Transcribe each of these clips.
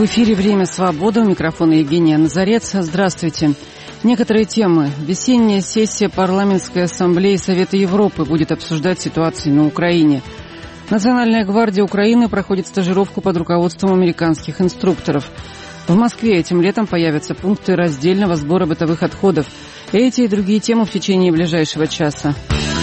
эфире «Время свободы». У микрофона Евгения Назарец. Здравствуйте. Некоторые темы. Весенняя сессия Парламентской ассамблеи Совета Европы будет обсуждать ситуацию на Украине. Национальная гвардия Украины проходит стажировку под руководством американских инструкторов. В Москве этим летом появятся пункты раздельного сбора бытовых отходов. Эти и другие темы в течение ближайшего часа.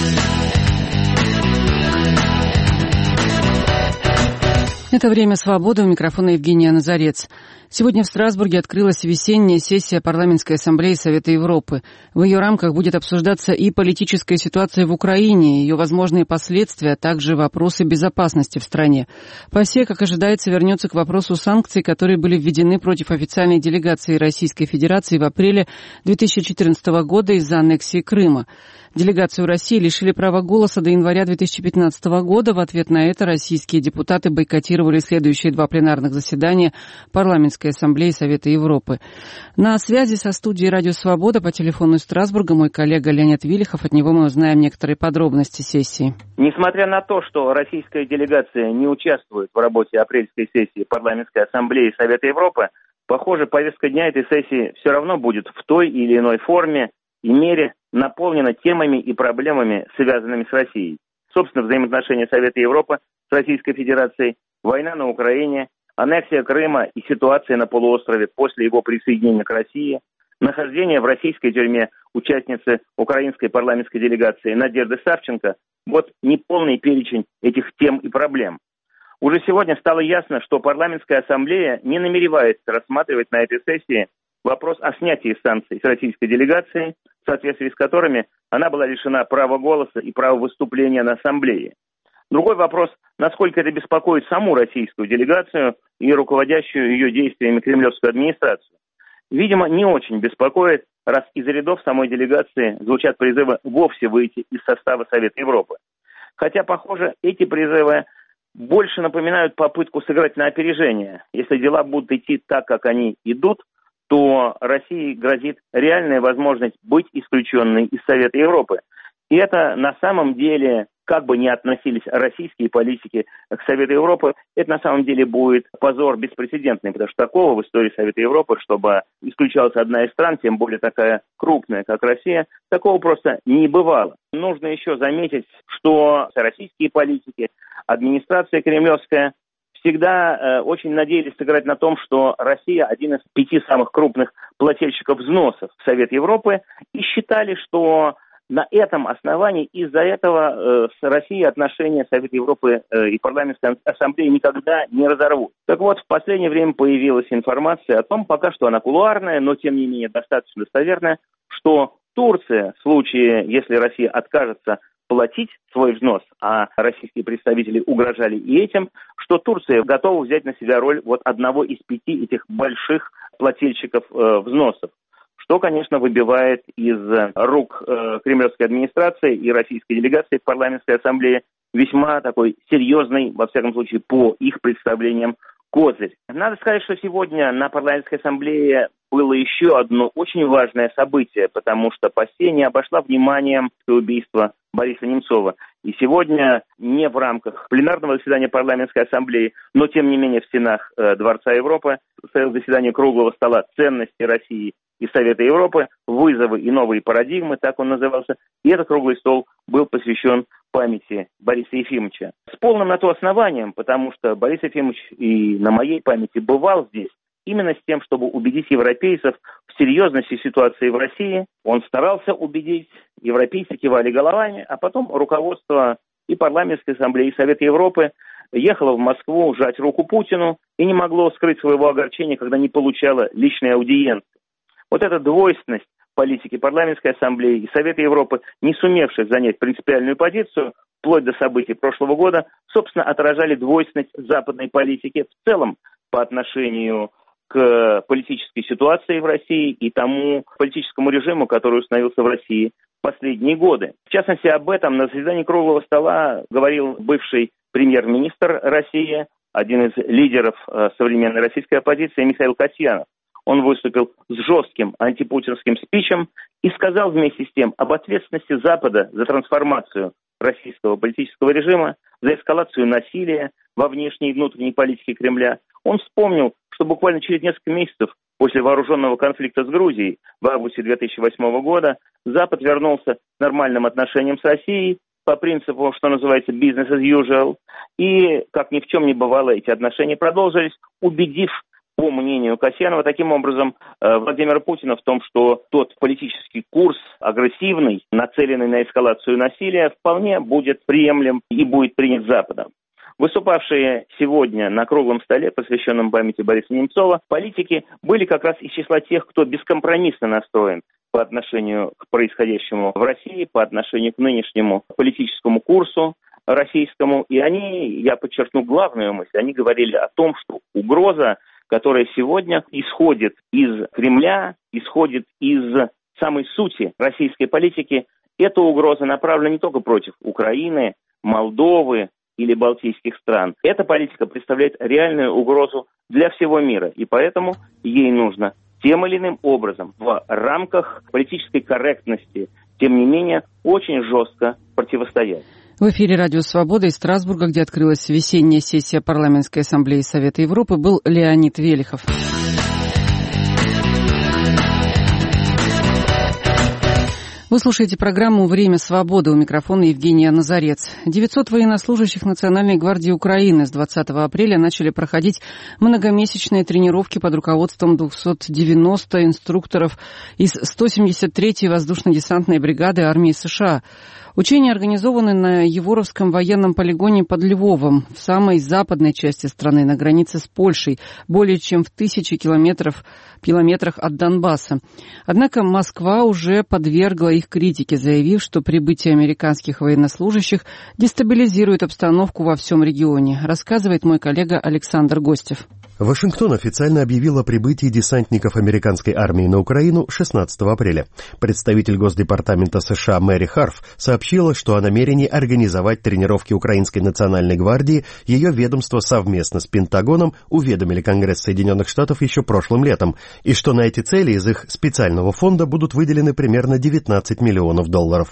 Это «Время свободы», у микрофона Евгения Назарец. Сегодня в Страсбурге открылась весенняя сессия Парламентской ассамблеи Совета Европы. В ее рамках будет обсуждаться и политическая ситуация в Украине, ее возможные последствия, а также вопросы безопасности в стране. ПАСЕ, как ожидается, вернется к вопросу санкций, которые были введены против официальной делегации Российской Федерации в апреле 2014 года из-за аннексии Крыма. Делегацию России лишили права голоса до января 2015 года. В ответ на это российские депутаты бойкотировали следующие два пленарных заседания Парламентской ассамблеи Совета Европы. На связи со студией «Радио Свобода» по телефону из Страсбурга мой коллега Леонид Виллихов. От него мы узнаем некоторые подробности сессии. Несмотря на то, что российская делегация не участвует в работе апрельской сессии Парламентской ассамблеи Совета Европы, похоже, повестка дня этой сессии все равно будет в той или иной форме и мере наполнена темами и проблемами, связанными с Россией. Собственно, взаимоотношения Совета Европы с Российской Федерацией, война на Украине, аннексия Крыма и ситуация на полуострове после его присоединения к России, нахождение в российской тюрьме участницы украинской парламентской делегации Надежды Савченко – вот неполный перечень этих тем и проблем. Уже сегодня стало ясно, что Парламентская ассамблея не намеревается рассматривать на этой сессии вопрос о снятии санкций с российской делегации, в соответствии с которыми она была лишена права голоса и права выступления на ассамблее. Другой вопрос, насколько это беспокоит саму российскую делегацию и руководящую ее действиями кремлевскую администрацию. Видимо, не очень беспокоит, раз из рядов самой делегации звучат призывы вовсе выйти из состава Совета Европы. Хотя, похоже, эти призывы больше напоминают попытку сыграть на опережение. Если дела будут идти так, как они идут, то России грозит реальная возможность быть исключенной из Совета Европы. И это на самом деле, как бы ни относились российские политики к Совету Европы, это на самом деле будет позор беспрецедентный, потому что такого в истории Совета Европы, чтобы исключалась одна из стран, тем более такая крупная, как Россия, такого просто не бывало. Нужно еще заметить, что российские политики, администрация кремлевская, всегда очень надеялись сыграть на том, что Россия один из 5 самых крупных плательщиков взносов в Совет Европы, и считали, что на этом основании из-за этого с Россией отношения Совета Европы и Парламентской ассамблеи никогда не разорвут. Так вот, в последнее время появилась информация о том, пока что она кулуарная, но тем не менее достаточно достоверная, что Турция, в случае, если Россия откажется платить свой взнос, а российские представители угрожали и этим, что Турция готова взять на себя роль вот одного из 5 этих больших плательщиков взносов, что, конечно, выбивает из рук кремлевской администрации и российской делегации в парламентской ассамблее весьма такой серьезный, во всяком случае, по их представлениям, козырь. Надо сказать, что сегодня на парламентской ассамблее было еще одно очень важное событие, потому что ПАСЕ не обошла вниманием убийство Бориса Немцова. И сегодня не в рамках пленарного заседания парламентской ассамблеи, но тем не менее в стенах Дворца Европы состоялось заседание круглого стола «Ценности России и Совета Европы. Вызовы и новые парадигмы», так он назывался. И этот круглый стол был посвящен памяти Бориса Ефимовича. С полным на то основанием, потому что Борис Ефимович и на моей памяти бывал здесь, именно с тем, чтобы убедить европейцев в серьезности ситуации в России. Он старался убедить, европейцы кивали головами, а потом руководство и Парламентской ассамблеи, и Совета Европы ехало в Москву жать руку Путину и не могло скрыть своего огорчения, когда не получало личной аудиенции. Вот эта двойственность политики Парламентской ассамблеи и Совета Европы, не сумевших занять принципиальную позицию, вплоть до событий прошлого года, собственно, отражали двойственность западной политики в целом по отношению к политической ситуации в России и тому политическому режиму, который установился в России в последние годы. В частности, об этом на заседании круглого стола говорил бывший премьер-министр России, один из лидеров современной российской оппозиции Михаил Касьянов. Он выступил с жестким антипутинским спичем и сказал вместе с тем об ответственности Запада за трансформацию российского политического режима, за эскалацию насилия во внешней и внутренней политике Кремля. Он вспомнил, что буквально через несколько месяцев после вооруженного конфликта с Грузией в августе 2008 года Запад вернулся к нормальным отношениям с Россией по принципу, что называется business as usual. И, как ни в чем не бывало, эти отношения продолжились, убедив, по мнению Касьянова, таким образом Владимира Путина в том, что тот политический курс агрессивный, нацеленный на эскалацию насилия, вполне будет приемлем и будет принят Западом. Выступавшие сегодня на круглом столе, посвященном памяти Бориса Немцова, политики были как раз из числа тех, кто бескомпромиссно настроен по отношению к происходящему в России, по отношению к нынешнему политическому курсу российскому. И они, я подчеркну главную мысль, они говорили о том, что угроза, которая сегодня исходит из Кремля, исходит из самой сути российской политики, эта угроза направлена не только против Украины, Молдовы или балтийских стран. Эта политика представляет реальную угрозу для всего мира, и поэтому ей нужно тем или иным образом в рамках политической корректности, тем не менее, очень жестко противостоять. В эфире «Радио Свобода» из Страсбурга, где открылась весенняя сессия Парламентской ассамблеи Совета Европы, был Леонид Велихов. Вы слушаете программу «Время свободы». У микрофона Евгения Назарец. 900 военнослужащих Национальной гвардии Украины с 20 апреля начали проходить многомесячные тренировки под руководством 290 инструкторов из 173-й воздушно-десантной бригады армии США. Учения организованы на Еворовском военном полигоне под Львовом, в самой западной части страны, на границе с Польшей, более чем в 1000 километрах от Донбасса. Однако Москва уже подвергла их критике, заявив, что прибытие американских военнослужащих дестабилизирует обстановку во всем регионе, рассказывает мой коллега Александр Гостев. Вашингтон официально объявил о прибытии десантников американской армии на Украину 16 апреля. Представитель Госдепартамента США Мэри Харф сообщила, что о намерении организовать тренировки Украинской национальной гвардии ее ведомство совместно с Пентагоном уведомили Конгресс Соединенных Штатов еще прошлым летом, и что на эти цели из их специального фонда будут выделены примерно $19 миллионов.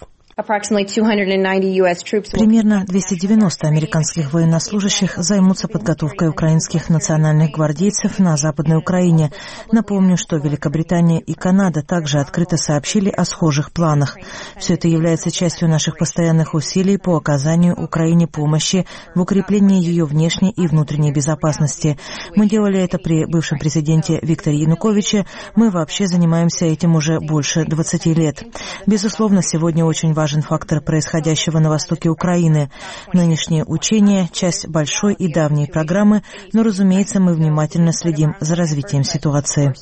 Примерно 290 американских военнослужащих займутся подготовкой украинских национальных гвардейцев на Западной Украине. Напомню, что Великобритания и Канада также открыто сообщили о схожих планах. Все это является частью наших постоянных усилий по оказанию Украине помощи в укреплении ее внешней и внутренней безопасности. Мы делали это при бывшем президенте Викторе Януковиче. Мы вообще занимаемся этим уже больше 20 лет. Безусловно, сегодня очень важен фактор происходящего на востоке Украины. Нынешние учения – часть большой и давней программы, но, разумеется, мы внимательно следим за развитием ситуации.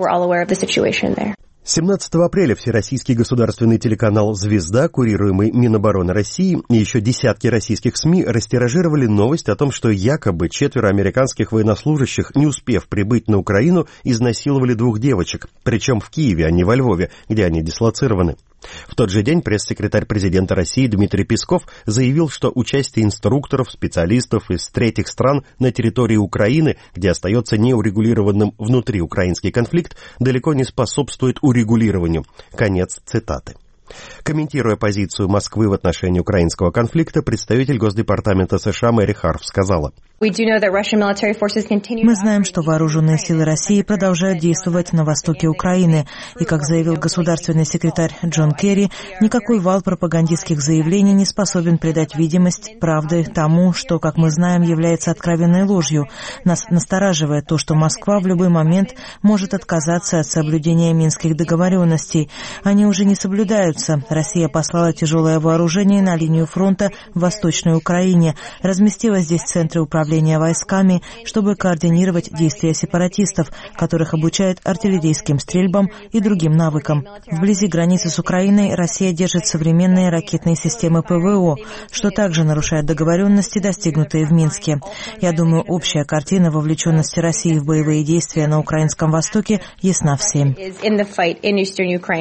17 апреля всероссийский государственный телеканал «Звезда», курируемый Минобороны России, и еще десятки российских СМИ растиражировали новость о том, что якобы 4 американских военнослужащих, не успев прибыть на Украину, изнасиловали 2 девочек, причем в Киеве, а не во Львове, где они дислоцированы. В тот же день пресс-секретарь президента России Дмитрий Песков заявил, что участие инструкторов, специалистов из третьих стран на территории Украины, где остается неурегулированным внутриукраинский конфликт, далеко не способствует урегулированию. Конец цитаты. Комментируя позицию Москвы в отношении украинского конфликта, представитель Госдепартамента США Мэри Харф сказала: Мы знаем, что вооруженные силы России продолжают действовать на востоке Украины, и, как заявил государственный секретарь Джон Керри, никакой вал пропагандистских заявлений не способен придать видимость правды тому, что, как мы знаем, является откровенной ложью. Нас настораживает то, что Москва в любой момент может отказаться от соблюдения минских договоренностей. Они уже не соблюдаются. Россия послала тяжелое вооружение на линию фронта в Восточной Украине, разместила здесь центры управления войсками, чтобы координировать действия сепаратистов, которых обучают артиллерийским стрельбам и другим навыкам. Вблизи границы с Украиной Россия держит современные ракетные системы ПВО, что также нарушает договоренности, достигнутые в Минске. Я думаю, общая картина вовлеченности России в боевые действия на Украинском Востоке ясна всем.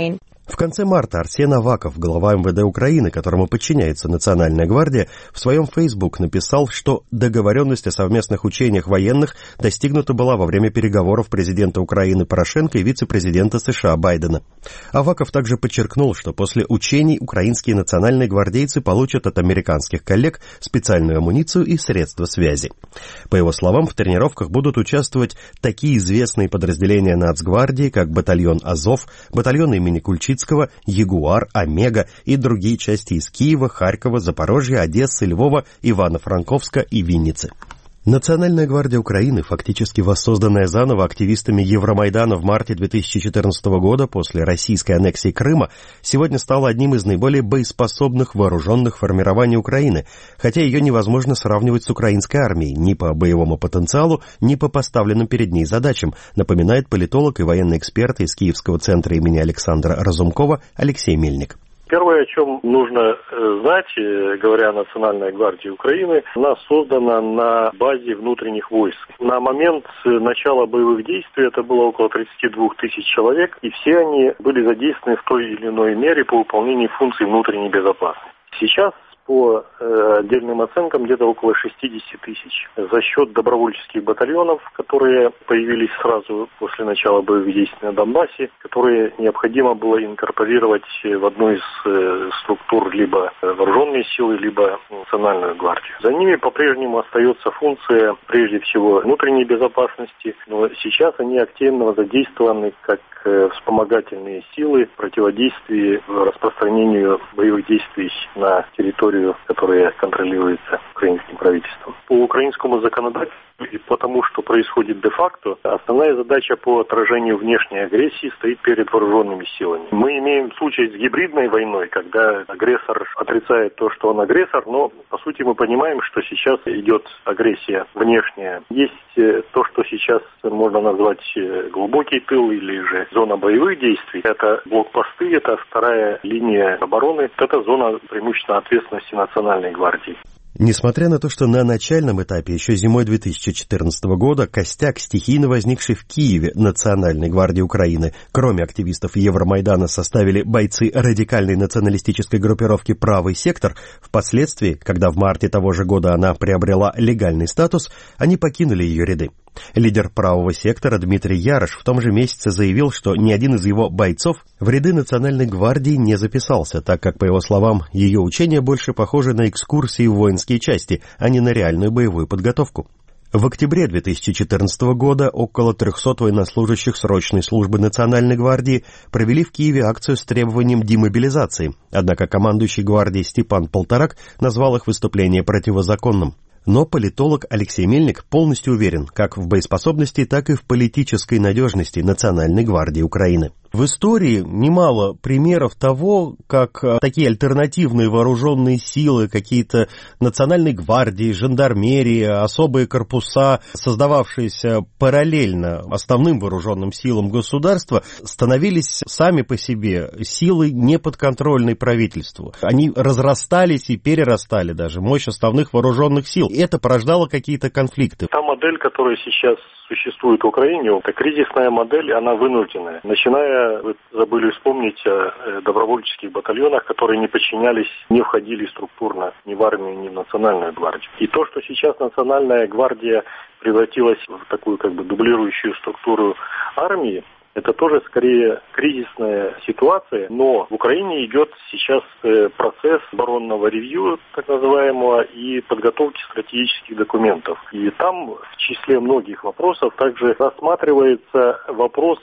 В конце марта Арсен Аваков, глава МВД Украины, которому подчиняется Национальная гвардия, в своем Facebook написал, что договоренность о совместных учениях военных достигнута была во время переговоров президента Украины Порошенко и вице-президента США Байдена. Аваков также подчеркнул, что после учений украинские национальные гвардейцы получат от американских коллег специальную амуницию и средства связи. По его словам, в тренировках будут участвовать такие известные подразделения Нацгвардии, как батальон «Азов», батальон имени Кульчицкого, «Ягуар», «Омега» и другие части из Киева, Харькова, Запорожья, Одессы, Львова, Ивано-Франковска и Винницы. Национальная гвардия Украины, фактически воссозданная заново активистами Евромайдана в марте 2014 года после российской аннексии Крыма, сегодня стала одним из наиболее боеспособных вооруженных формирований Украины, хотя ее невозможно сравнивать с украинской армией ни по боевому потенциалу, ни по поставленным перед ней задачам, напоминает политолог и военный эксперт из Киевского центра имени Александра Разумкова Алексей Мельник. Первое, о чем нужно знать, говоря о Национальной гвардии Украины, она создана на базе внутренних войск. На момент начала боевых действий это было около 32 тысяч человек, и все они были задействованы в той или иной мере по выполнению функций внутренней безопасности. Сейчас по отдельным оценкам где-то около 60 тысяч. За счет добровольческих батальонов, которые появились сразу после начала боевых действий на Донбассе, которые необходимо было инкорпорировать в одну из структур либо вооруженные силы, либо национальную гвардию. За ними по-прежнему остается функция, прежде всего, внутренней безопасности, но сейчас они активно задействованы как вспомогательные силы в противодействии распространению боевых действий на территорию, которая контролируется украинским правительством. По украинскому законодательству и потому, что происходит де-факто, основная задача по отражению внешней агрессии стоит перед вооруженными силами. Мы имеем случай с гибридной войной, когда агрессор отрицает то, что он агрессор, но по сути мы понимаем, что сейчас идет агрессия внешняя. Есть то, что сейчас можно назвать глубокий тыл или же зона боевых действий. Это блокпосты, это вторая линия обороны, это зона преимущественно ответственности Национальной гвардии. Несмотря на то, что на начальном этапе, еще зимой 2014 года, костяк, стихийно возникший в Киеве Национальной гвардии Украины, кроме активистов Евромайдана, составили бойцы радикальной националистической группировки «Правый сектор», впоследствии, когда в марте того же года она приобрела легальный статус, они покинули ее ряды. Лидер правого сектора Дмитрий Ярош в том же месяце заявил, что ни один из его бойцов в ряды Национальной гвардии не записался, так как, по его словам, ее учения больше похожи на экскурсии в воинские части, а не на реальную боевую подготовку. В октябре 2014 года около 300 военнослужащих срочной службы Национальной гвардии провели в Киеве акцию с требованием демобилизации, однако командующий гвардией Степан Полторак назвал их выступление противозаконным. Но политолог Алексей Мельник полностью уверен как в боеспособности, так и в политической надежности Национальной гвардии Украины. В истории немало примеров того, как такие альтернативные вооруженные силы, какие-то национальные гвардии, жандармерии, особые корпуса, создававшиеся параллельно основным вооруженным силам государства, становились сами по себе силой неподконтрольной правительству. Они разрастались и перерастали даже мощь основных вооруженных сил. И это порождало какие-то конфликты. Та модель, которая сейчас существует в Украине, это кризисная модель, она вынужденная. Начиная, вы забыли вспомнить о добровольческих батальонах, которые не подчинялись, не входили структурно ни в армию, ни в Национальную гвардию. И то, что сейчас Национальная гвардия превратилась в такую как бы дублирующую структуру армии, это тоже скорее кризисная ситуация, но в Украине идет сейчас процесс оборонного ревью, так называемого, и подготовки стратегических документов. И там в числе многих вопросов также рассматривается вопрос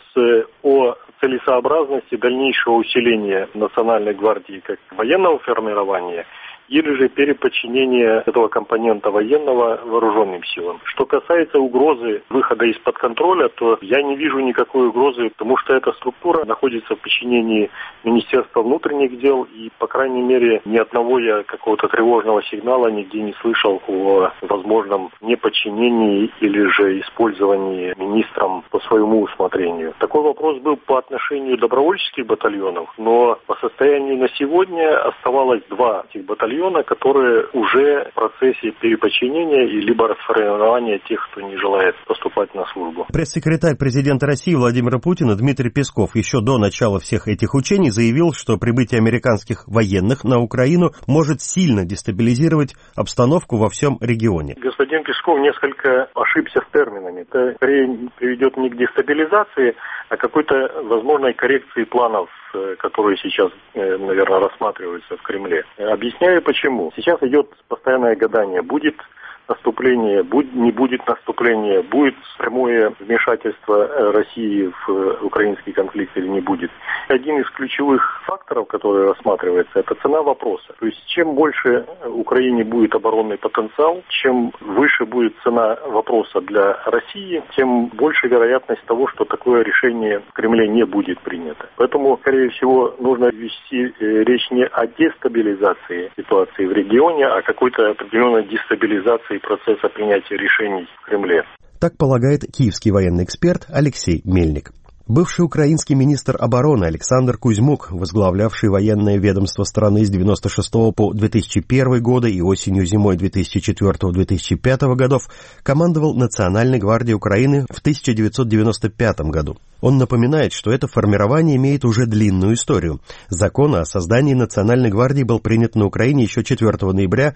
о целесообразности дальнейшего усиления Национальной гвардии как военного формирования или же переподчинение этого компонента военного вооруженным силам. Что касается угрозы выхода из-под контроля, то я не вижу никакой угрозы, потому что эта структура находится в подчинении Министерства внутренних дел, и, по крайней мере, ни одного я какого-то тревожного сигнала нигде не слышал о возможном неподчинении или же использовании министром по своему усмотрению. Такой вопрос был по отношению добровольческих батальонов, но по состоянию на сегодня оставалось 2 этих батальона, батальона, которые уже в процессе переподчинения и либо расформирования тех, кто не желает поступать на службу. Пресс-секретарь президента России Владимира Путина Дмитрий Песков еще до начала всех этих учений заявил, что прибытие американских военных на Украину может сильно дестабилизировать обстановку во всем регионе. Господин Песков несколько ошибся с терминами. Это скорее приведет не к дестабилизации, а к какой-то возможной коррекции планов, которые сейчас, наверное, рассматриваются в Кремле. Объясняю почему. Сейчас идет постоянное гадание. Будет наступление, не будет наступления, будет прямое вмешательство России в украинский конфликт или не будет. Один из ключевых факторов, который рассматривается, это цена вопроса. То есть чем больше Украине будет оборонный потенциал, чем выше будет цена вопроса для России, тем больше вероятность того, что такое решение в Кремле не будет принято. Поэтому, скорее всего, нужно вести речь не о дестабилизации ситуации в регионе, а о какой-то определенной дестабилизации процесса принятия решений в Кремле. Так полагает киевский военный эксперт Алексей Мельник. Бывший украинский министр обороны Александр Кузьмук, возглавлявший военное ведомство страны с 1996 по 2001 годы и осенью-зимой 2004-2005 годов, командовал Национальной гвардией Украины в 1995 году. Он напоминает, что это формирование имеет уже длинную историю. Закон о создании Национальной гвардии был принят на Украине еще 4 ноября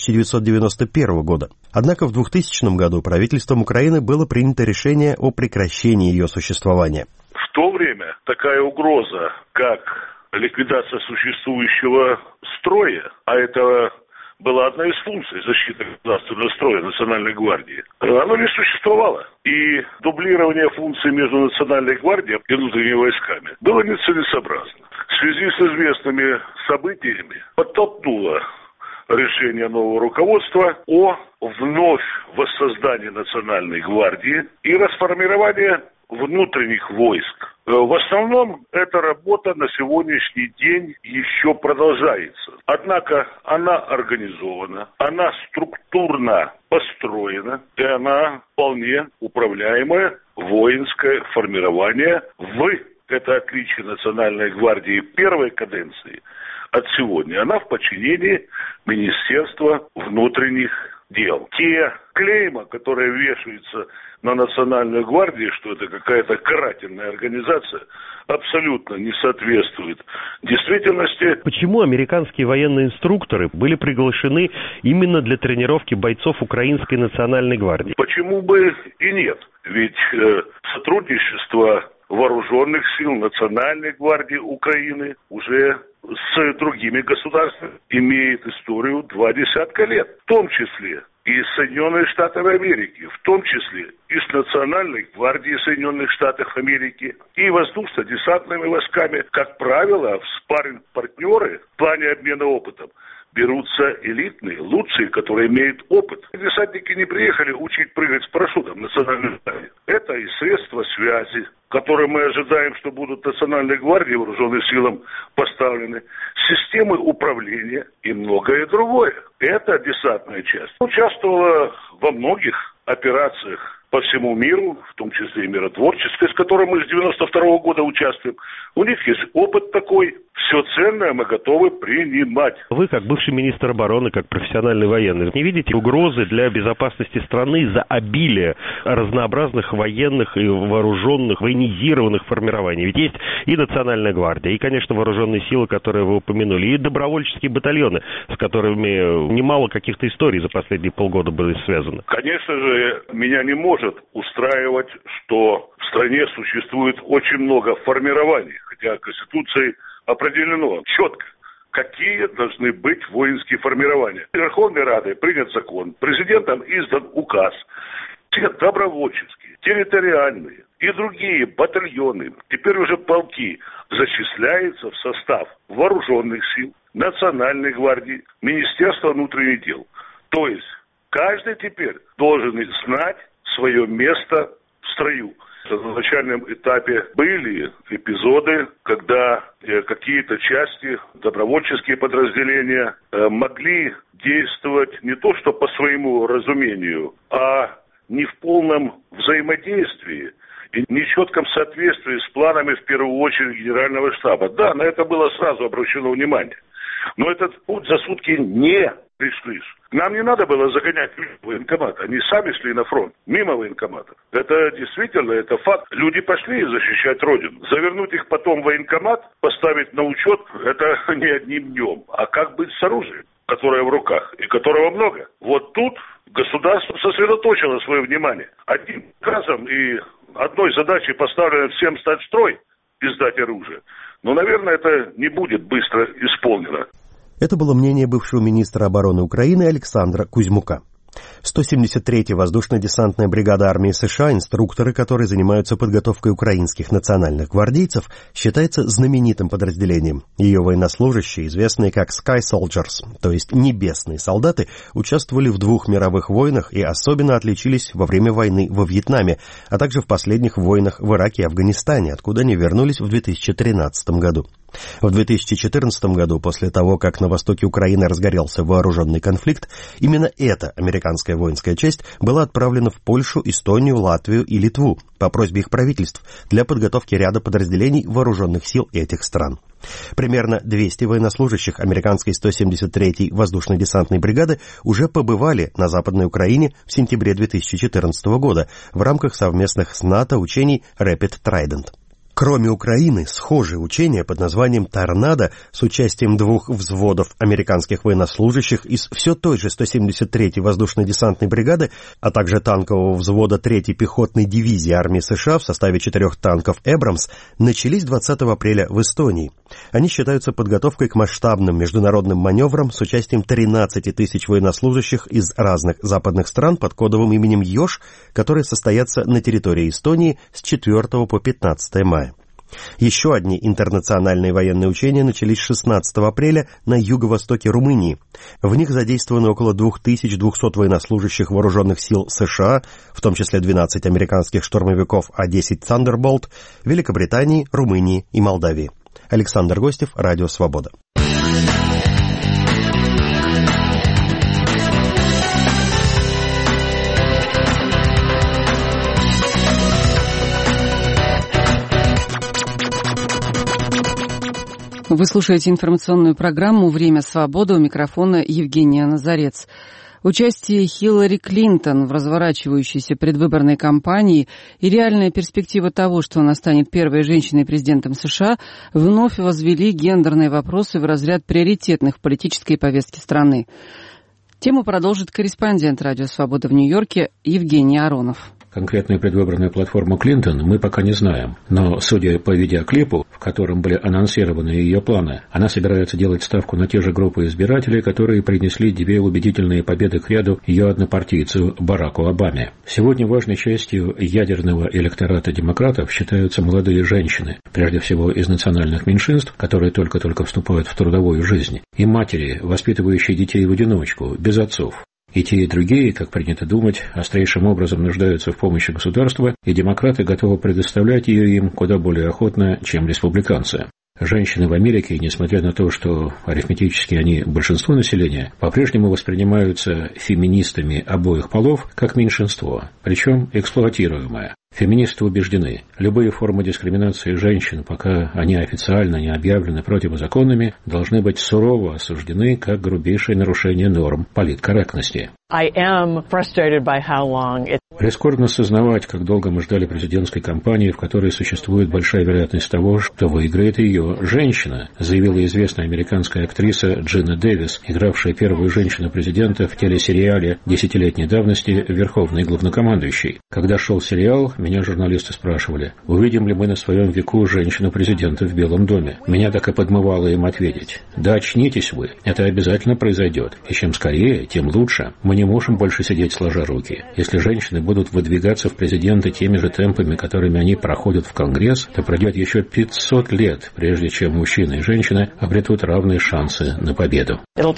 1991 года. Однако в 2000 году правительством Украины было принято решение о прекращении ее существования. В то время такая угроза, как ликвидация существующего строя, а это была одна из функций защиты государственного строя Национальной гвардии, оно не существовало. И дублирование функций между Национальной гвардией и внутренними войсками было нецелесообразно. В связи с известными событиями подтолкнуло решение нового руководства о вновь воссоздании Национальной гвардии и расформировании внутренних войск. В основном эта работа на сегодняшний день еще продолжается. Однако она организована, она структурно построена, и она вполне управляемое воинское формирование. Это отличие Национальной гвардии первой каденции от сегодня. Она в подчинении Министерства внутренних дел. Те клейма, которые вешаются на Национальную гвардию, что это какая-то карательная организация, абсолютно не соответствует действительности. Почему американские военные инструкторы были приглашены именно для тренировки бойцов Украинской Национальной гвардии? Почему бы и нет? Ведь сотрудничество вооруженных сил Национальной гвардии Украины уже с другими государствами имеет историю 20 лет, в том числе и с Соединенных Штатов Америки, в том числе и с Национальной гвардией Соединенных Штатов Америки, и воздушно-десантными войсками. Как правило, в спарринг-партнеры в плане обмена опытом берутся элитные, лучшие, которые имеют опыт. Десантники не приехали учить прыгать с парашютом в Национальной гвардии. Это и средства связи, которые мы ожидаем, что будут Национальной гвардии вооруженным силам поставлены, системы управления и многое другое. Это десантная часть. Участвовала во многих операциях по всему миру, в том числе и миротворческой, с которой мы с 92 года участвуем. У них есть опыт такой. Все ценное мы готовы принимать. Вы, как бывший министр обороны, как профессиональный военный, не видите угрозы для безопасности страны из-за обилия разнообразных военных и вооруженных, военизированных формирований? Ведь есть и Национальная гвардия, и, конечно, вооруженные силы, которые вы упомянули, и добровольческие батальоны, с которыми немало каких-то историй за последние полгода были связаны. Конечно же, меня не может устраивать, что в стране существует очень много формирований, хотя Конституцией определено четко, какие должны быть воинские формирования. Верховной Радой принят закон, президентом издан указ. Все добровольческие, территориальные и другие батальоны, теперь уже полки, зачисляются в состав вооруженных сил, Национальной гвардии, Министерства внутренних дел. То есть каждый теперь должен знать свое место в строю. На начальном этапе были эпизоды, когда какие-то части, добровольческие подразделения могли действовать не то что по своему разумению, а не в полном взаимодействии и нечетком соответствии с планами, в первую очередь, Генерального штаба. Да, на это было сразу обращено внимание. Но этот путь за сутки не пришли. Нам не надо было загонять людей в военкомат. Они сами шли на фронт, мимо военкомата. Это действительно, это факт. Люди пошли защищать Родину. Завернуть их потом в военкомат, поставить на учет, это не одним днем. А как быть с оружием, которое в руках и которого много? Вот тут государство сосредоточило свое внимание. Одним разом и одной задачей поставлено всем стать в строй и сдать оружие. Но, наверное, это не будет быстро исполнено. Это было мнение бывшего министра обороны Украины Александра Кузьмука. 173-я воздушно-десантная бригада армии США, инструкторы, которые занимаются подготовкой украинских национальных гвардейцев, считается знаменитым подразделением. Ее военнослужащие, известные как Sky Soldiers, то есть небесные солдаты, участвовали в 2 мировых войнах и особенно отличились во время войны во Вьетнаме, а также в последних войнах в Ираке и Афганистане, откуда они вернулись в 2013 году. В 2014 году, после того, как на востоке Украины разгорелся вооруженный конфликт, именно эта американская воинская часть была отправлена в Польшу, Эстонию, Латвию и Литву по просьбе их правительств для подготовки ряда подразделений вооруженных сил этих стран. Примерно 200 военнослужащих американской 173-й воздушно-десантной бригады уже побывали на Западной Украине в сентябре 2014 года в рамках совместных с НАТО учений Rapid Trident. Кроме Украины, схожие учения под названием «Торнадо» с участием 2 взводов американских военнослужащих из все той же 173-й воздушно-десантной бригады, а также танкового взвода 3-й пехотной дивизии армии США в составе 4 танков «Эбрамс» начались 20 апреля в Эстонии. Они считаются подготовкой к масштабным международным маневрам с участием 13 тысяч военнослужащих из разных западных стран под кодовым именем «Ёж», которые состоятся на территории Эстонии с 4 по 15 мая. Еще одни интернациональные военные учения начались 16 апреля на юго-востоке Румынии. В них задействованы около 2200 военнослужащих вооруженных сил США, в том числе 12 американских штурмовиков А-10 Thunderbolt, Великобритании, Румынии и Молдавии. Александр Гостев, Радио Свобода. Вы слушаете информационную программу «Время свободы», у микрофона Евгения Назарец. Участие Хиллари Клинтон в разворачивающейся предвыборной кампании и реальная перспектива того, что она станет первой женщиной-президентом США, вновь возвели гендерные вопросы в разряд приоритетных в политической повестке страны. Тему продолжит корреспондент «Радио Свобода» в Нью-Йорке Евгений Аронов. Конкретную предвыборную платформу Клинтон мы пока не знаем, но, судя по видеоклипу, в котором были анонсированы ее планы, она собирается делать ставку на те же группы избирателей, которые принесли 2 убедительные победы к ряду ее однопартийцу Бараку Обаме. Сегодня важной частью ядерного электората демократов считаются молодые женщины, прежде всего из национальных меньшинств, которые только-только вступают в трудовую жизнь, и матери, воспитывающие детей в одиночку, без отцов. И те, и другие, как принято думать, острейшим образом нуждаются в помощи государства, и демократы готовы предоставлять ее им куда более охотно, чем республиканцы. Женщины в Америке, несмотря на то, что арифметически они большинство населения, по-прежнему воспринимаются феминистами обоих полов как меньшинство, причем эксплуатируемое. Феминисты убеждены, любые формы дискриминации женщин, пока они официально не объявлены противозаконными, должны быть сурово осуждены как грубейшее нарушение норм политкорректности. Прискорбно сознавать, как долго мы ждали президентской кампании, в которой существует большая вероятность того, что выиграет ее женщина, заявила известная американская актриса Джина Дэвис, игравшая первую женщину-президента в телесериале 10-летней давности «Верховный главнокомандующий». Когда шел сериал, меня журналисты спрашивали, увидим ли мы на своем веку женщину-президента в Белом доме. Меня так и подмывало им ответить: да очнитесь вы, это обязательно произойдет, и чем скорее, тем лучше. Мы не можем больше сидеть сложа руки. Если женщины будут выдвигаться в президенты теми же темпами, которыми они проходят в Конгресс, то пройдет еще 500 лет, прежде чем мужчины и женщины обретут равные шансы на победу.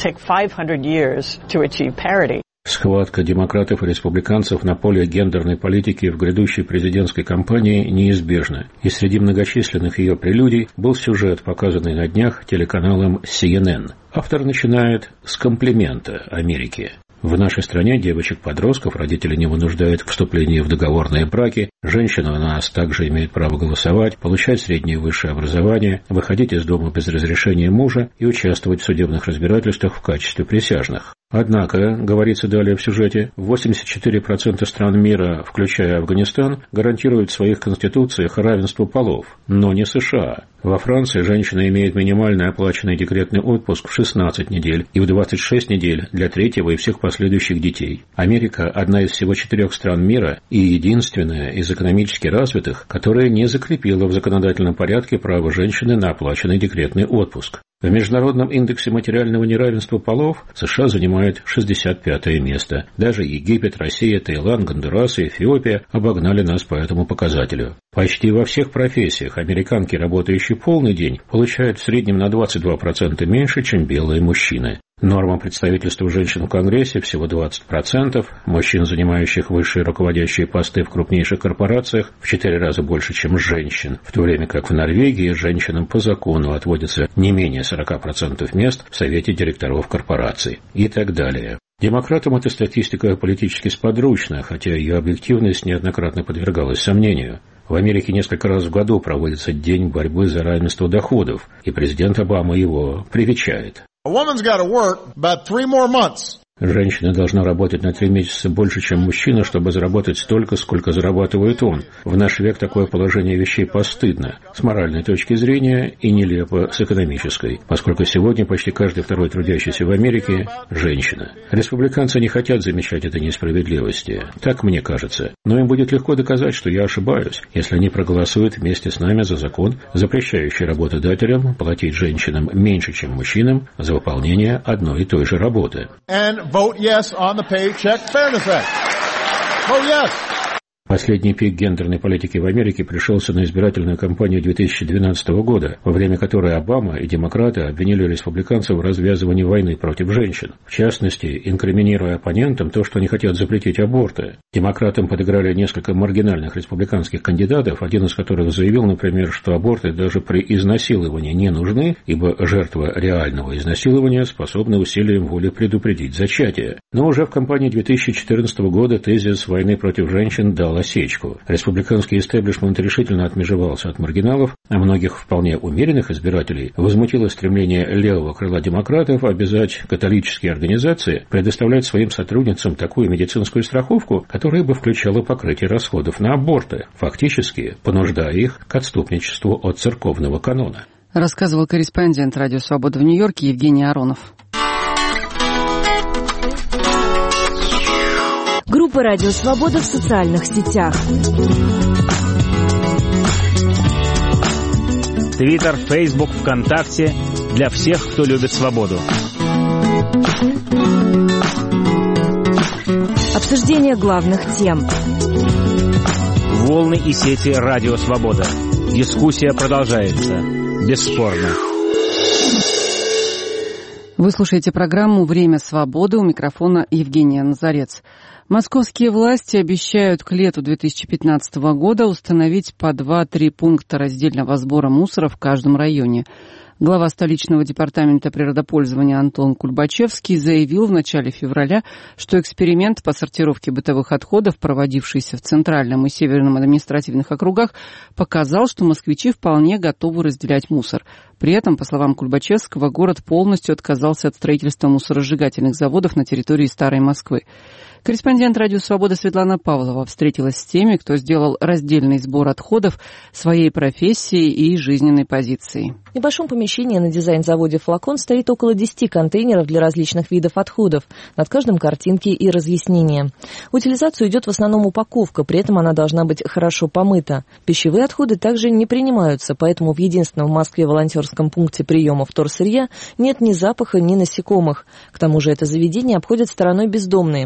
Схватка демократов и республиканцев на поле гендерной политики в грядущей президентской кампании неизбежна, и среди многочисленных ее прелюдий был сюжет, показанный на днях телеканалом CNN. Автор начинает с комплимента Америке. В нашей стране девочек-подростков родители не вынуждают к вступлению в договорные браки, женщины у нас также имеют право голосовать, получать среднее и высшее образование, выходить из дома без разрешения мужа и участвовать в судебных разбирательствах в качестве присяжных. Однако, говорится далее в сюжете, 84% стран мира, включая Афганистан, гарантируют в своих конституциях равенство полов, но не США. Во Франции женщина имеет минимальный оплаченный декретный отпуск в 16 недель и в 26 недель для третьего и всех последующих детей. Америка – одна из всего 4 стран мира и единственная из экономически развитых, которая не закрепила в законодательном порядке право женщины на оплаченный декретный отпуск. В Международном индексе материального неравенства полов США занимает 65-е место. Даже Египет, Россия, Таиланд, Гондурас и Эфиопия обогнали нас по этому показателю. Почти во всех профессиях американки, работающие полный день, получают в среднем на 22% меньше, чем белые мужчины. Норма представительства женщин в Конгрессе всего 20%, мужчин, занимающих высшие руководящие посты в крупнейших корпорациях, в 4 раза больше, чем женщин, в то время как в Норвегии женщинам по закону отводится не менее 40% мест в Совете директоров корпораций и так далее. Демократам эта статистика политически сподручна, хотя ее объективность неоднократно подвергалась сомнению. В Америке несколько раз в году проводится День борьбы за равенство доходов, и президент Обама его привечает. Женщина должна работать на 3 месяца больше, чем мужчина, чтобы заработать столько, сколько зарабатывает он. В наш век такое положение вещей постыдно, с моральной точки зрения и нелепо с экономической, поскольку сегодня почти каждый второй трудящийся в Америке – женщина. Республиканцы не хотят замечать этой несправедливости, так мне кажется, но им будет легко доказать, что я ошибаюсь, если они проголосуют вместе с нами за закон, запрещающий работодателям платить женщинам меньше, чем мужчинам, за выполнение одной и той же работы. Vote yes on the Paycheck Fairness Act. Vote yes. Последний пик гендерной политики в Америке пришелся на избирательную кампанию 2012 года, во время которой Обама и демократы обвинили республиканцев в развязывании войны против женщин. В частности, инкриминируя оппонентам то, что они хотят запретить аборты. Демократам подыграли несколько маргинальных республиканских кандидатов, один из которых заявил, например, что аборты даже при изнасиловании не нужны, ибо жертва реального изнасилования способна усилием воли предупредить зачатие. Но уже в кампании 2014 года тезис войны против женщин дал осечку. Республиканский истеблишмент решительно отмежевался от маргиналов, а многих вполне умеренных избирателей возмутило стремление левого крыла демократов обязать католические организации предоставлять своим сотрудницам такую медицинскую страховку, которая бы включала покрытие расходов на аборты, фактически понуждая их к отступничеству от церковного канона. Рассказывал корреспондент Радио Свобода в Нью-Йорке Евгений Аронов. Группа «Радио Свобода» в социальных сетях. Твиттер, Фейсбук, ВКонтакте. Для всех, кто любит свободу. Обсуждение главных тем. Волны и сети «Радио Свобода». Дискуссия продолжается. Бесспорно. Вы слушаете программу «Время свободы», у микрофона Евгения Назарец. Московские власти обещают к лету 2015 года установить по 2-3 пункта раздельного сбора мусора в каждом районе. Глава столичного департамента природопользования Антон Кульбачевский заявил в начале февраля, что эксперимент по сортировке бытовых отходов, проводившийся в Центральном и Северном административных округах, показал, что москвичи вполне готовы разделять мусор. При этом, по словам Кульбачевского, город полностью отказался от строительства мусоросжигательных заводов на территории Старой Москвы. Корреспондент «Радио Свобода» Светлана Павлова встретилась с теми, кто сделал раздельный сбор отходов своей профессией и жизненной позицией. В небольшом помещении на дизайн-заводе «Флакон» стоит около 10 контейнеров для различных видов отходов. Над каждым картинки и разъяснения. В утилизацию идет в основном упаковка, при этом она должна быть хорошо помыта. Пищевые отходы также не принимаются, поэтому в единственном в Москве волонтерском пункте приема вторсырья нет ни запаха, ни насекомых. К тому же это заведение обходит стороной бездомные, материально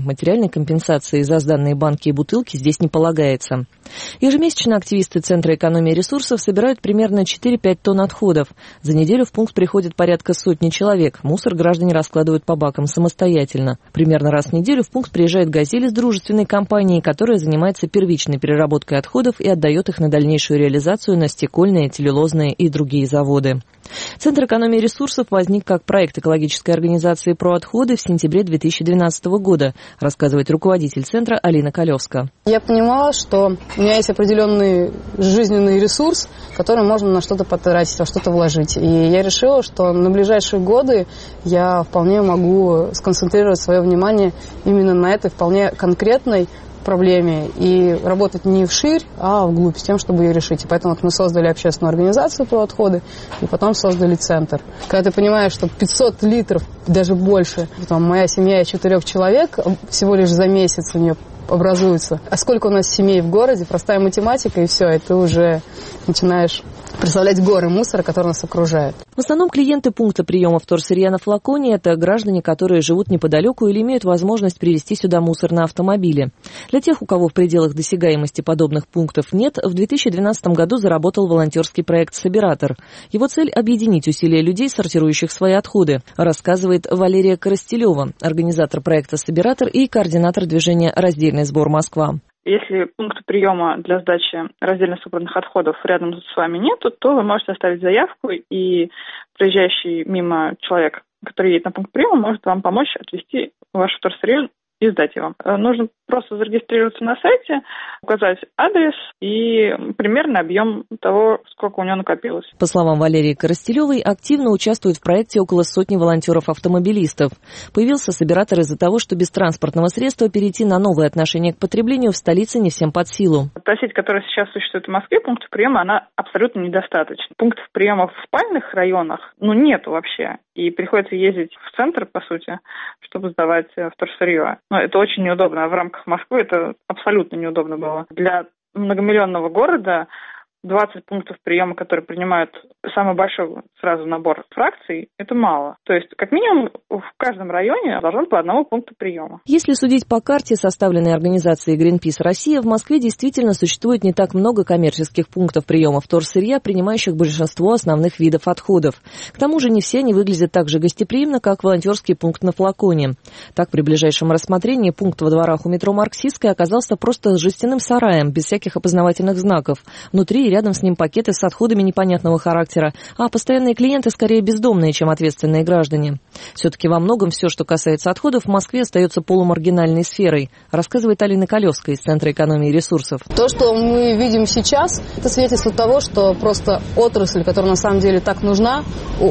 Материальной компенсации за сданные банки и бутылки здесь не полагается. Ежемесячно активисты Центра экономии ресурсов собирают примерно 4-5 тонн отходов. За неделю в пункт приходит порядка сотни человек. Мусор граждане раскладывают по бакам самостоятельно. Примерно раз в неделю в пункт приезжает «Газель» из дружественной компании, которая занимается первичной переработкой отходов и отдает их на дальнейшую реализацию на стекольные, целлюлозные и другие заводы. Центр экономии ресурсов возник как проект экологической организации «Проотходы» в сентябре 2012 года, рассказывает руководитель центра Алина Колевска. Я понимала, что у меня есть определенный жизненный ресурс, который можно на что-то потратить, во что-то вложить. И я решила, что на ближайшие годы я вполне могу сконцентрировать свое внимание именно на этой вполне конкретной проблеме и работать не вширь, а вглубь, с тем, чтобы ее решить. И поэтому мы создали общественную организацию «Про отходы» и потом создали центр. Когда ты понимаешь, что 500 литров, даже больше, моя семья из 4 человек, всего лишь за месяц у нее образуется. А сколько у нас семей в городе, простая математика, и все, и ты уже начинаешь представлять горы мусора, которые нас окружают. В основном клиенты пункта приема вторсырья на флаконе – это граждане, которые живут неподалеку или имеют возможность привезти сюда мусор на автомобиле. Для тех, у кого в пределах досягаемости подобных пунктов нет, в 2012 году заработал волонтерский проект «Собиратор». Его цель – объединить усилия людей, сортирующих свои отходы, рассказывает Валерия Коростелева, организатор проекта «Собиратор» и координатор движения «Раздельный сбор Москва». Если пункта приема для сдачи раздельно собранных отходов рядом с вами нету, то вы можете оставить заявку, и проезжающий мимо человек, который едет на пункт приема, может вам помочь отвезти ваше вторсырье и сдать его. Нужно просто зарегистрироваться на сайте, указать адрес и примерный объем того, сколько у него накопилось. По словам Валерии Коростелевой, активно участвуют в проекте около сотни волонтеров-автомобилистов. Появился «Собиратор» из-за того, что без транспортного средства перейти на новое отношение к потреблению в столице не всем под силу. Та сеть, которая сейчас существует в Москве, пунктов приема, она абсолютно недостаточна. Пунктов приема в спальных районах, нету вообще. И приходится ездить в центр, по сути, чтобы сдавать вторсырье. Но это очень неудобно. А в рамках Москвы это абсолютно неудобно было. Для многомиллионного города 20 пунктов приема, которые принимают самый большой сразу набор фракций, это мало. То есть, как минимум, в каждом районе должно быть по одному пункту приема. Если судить по карте, составленной организацией Greenpeace Россия, в Москве действительно существует не так много коммерческих пунктов приема вторсырья, принимающих большинство основных видов отходов. К тому же не все они выглядят так же гостеприимно, как волонтерский пункт на флаконе. Так, при ближайшем рассмотрении пункт во дворах у метро Марксистская оказался просто жестяным сараем, без всяких опознавательных знаков. Внутри и рядом с ним пакеты с отходами непонятного характера, а постоянные клиенты скорее бездомные, чем ответственные граждане. Все-таки во многом все, что касается отходов, в Москве остается полумаргинальной сферой, рассказывает Алина Колевская из Центра экономии ресурсов. То, что мы видим сейчас, это свидетельство того, что просто отрасль, которая на самом деле так нужна,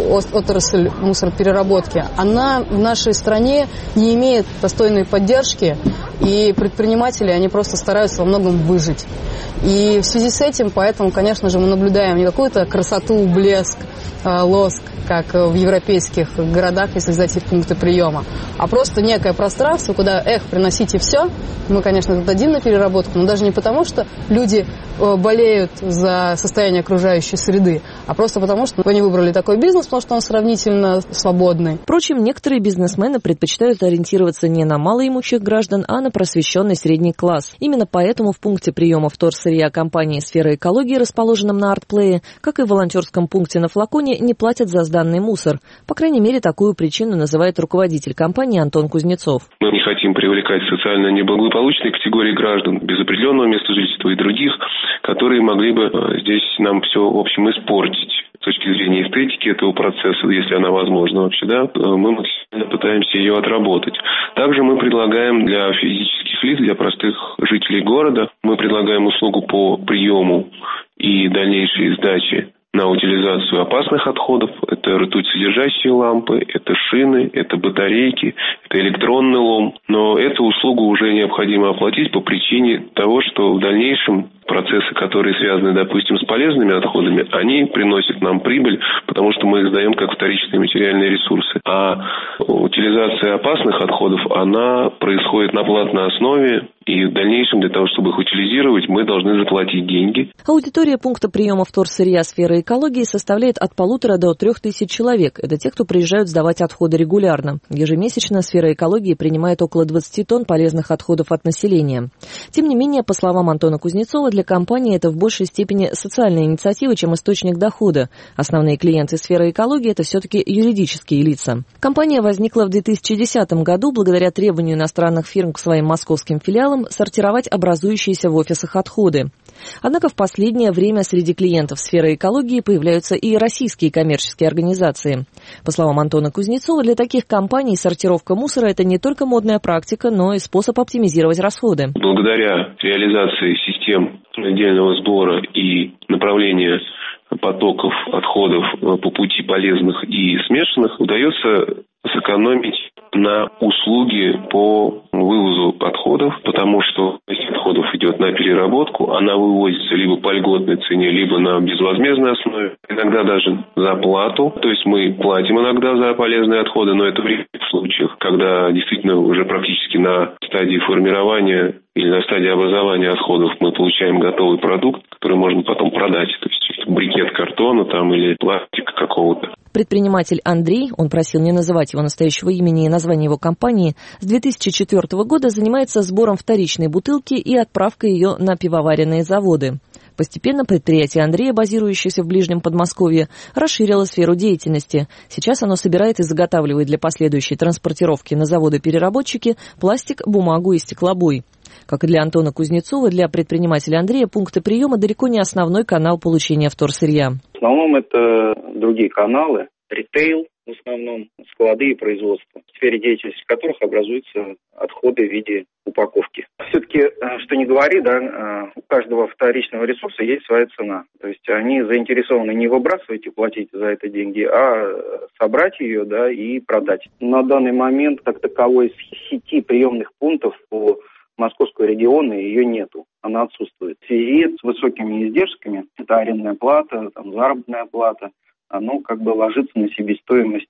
отрасль мусоропереработки, она в нашей стране не имеет достойной поддержки, и предприниматели, они просто стараются во многом выжить. И в связи с этим, поэтому, конечно же, мы наблюдаем не какую-то красоту, блеск, лоск, как в европейских городах, если взять их пункты приема, а просто некое пространство, куда, приносите все. Мы, конечно, дадим на переработку, но даже не потому, что люди болеют за состояние окружающей среды, а просто потому, что они выбрали такой бизнес, потому что он сравнительно свободный. Впрочем, некоторые бизнесмены предпочитают ориентироваться не на малоимущих граждан, а на просвещенный средний класс. Именно поэтому в пункте приема вторсырья компании «Сфера экологии», расположенном на Артплее, как и в волонтерском пункте на флаконе, не платят за сданный мусор. По крайней мере, такую причину называет руководитель компании Антон Кузнецов. Мы не хотим привлекать социально неблагополучные категории граждан без определенного места жительства и других, которые могли бы здесь нам все, в общем, испортить. С точки зрения эстетики этого процесса, если она возможна вообще, мы максимально пытаемся ее отработать. Также мы предлагаем для физических лиц, для простых жителей города, мы предлагаем услугу по приему и дальнейшей сдаче на утилизацию опасных отходов. Это ртуть-содержащие лампы, это шины, это батарейки, это электронный лом. Но эту услугу уже необходимо оплатить по причине того, что в дальнейшем процессы, которые связаны, допустим, с полезными отходами, они приносят нам прибыль, потому что мы их сдаем как вторичные материальные ресурсы. А утилизация опасных отходов, она происходит на платной основе, и в дальнейшем для того, чтобы их утилизировать, мы должны заплатить деньги. Аудитория пункта приема вторсырья сферы экологии составляет от 1500 до 3000 человек. Это те, кто приезжают сдавать отходы регулярно. Ежемесячно сфера экологии принимает около 20 тонн полезных отходов от населения. Тем не менее, по словам Антона Кузнецова, для компании это в большей степени социальная инициатива, чем источник дохода. Основные клиенты сферы экологии – это все-таки юридические лица. Компания возникла в 2010 году благодаря требованию иностранных фирм к своим московским филиалам сортировать образующиеся в офисах отходы. Однако в последнее время среди клиентов сферы экологии появляются и российские коммерческие организации. По словам Антона Кузнецова, для таких компаний сортировка мусора – это не только модная практика, но и способ оптимизировать расходы. Благодаря реализации систем отдельного сбора и направления потоков отходов по пути полезных и смешанных удается сэкономить на услуги по вывозу отходов, потому что часть отходов идет на переработку, она вывозится либо по льготной цене, либо на безвозмездной основе, иногда даже за плату. То есть мы платим иногда за полезные отходы, но это в редких случаях, когда действительно уже практически на стадии формирования или на стадии образования отходов мы получаем готовый продукт, который можно потом продать. То есть брикет картона там, или пластика какого-то. Предприниматель Андрей, он просил не называть его настоящего имени и название его компании, с 2004 года занимается сбором вторичной бутылки и отправкой ее на пивоваренные заводы. Постепенно предприятие Андрея, базирующееся в ближнем Подмосковье, расширило сферу деятельности. Сейчас оно собирает и заготавливает для последующей транспортировки на заводы-переработчики пластик, бумагу и стеклобой. Как и для Антона Кузнецова, для предпринимателя Андрея пункты приема далеко не основной канал получения вторсырья. В основном это другие каналы, ритейл, в основном склады и производство, в сфере деятельности которых образуются отходы в виде упаковки. Все-таки, что ни говори, да, у каждого вторичного ресурса есть своя цена. То есть они заинтересованы не выбрасывать и платить за это деньги, а собрать ее, да, и продать. На данный момент как таковой сети приемных пунктов по Московского региона ее нету, она отсутствует. В связи с высокими издержками, это арендная плата, там, заработная плата, оно как бы ложится на себестоимость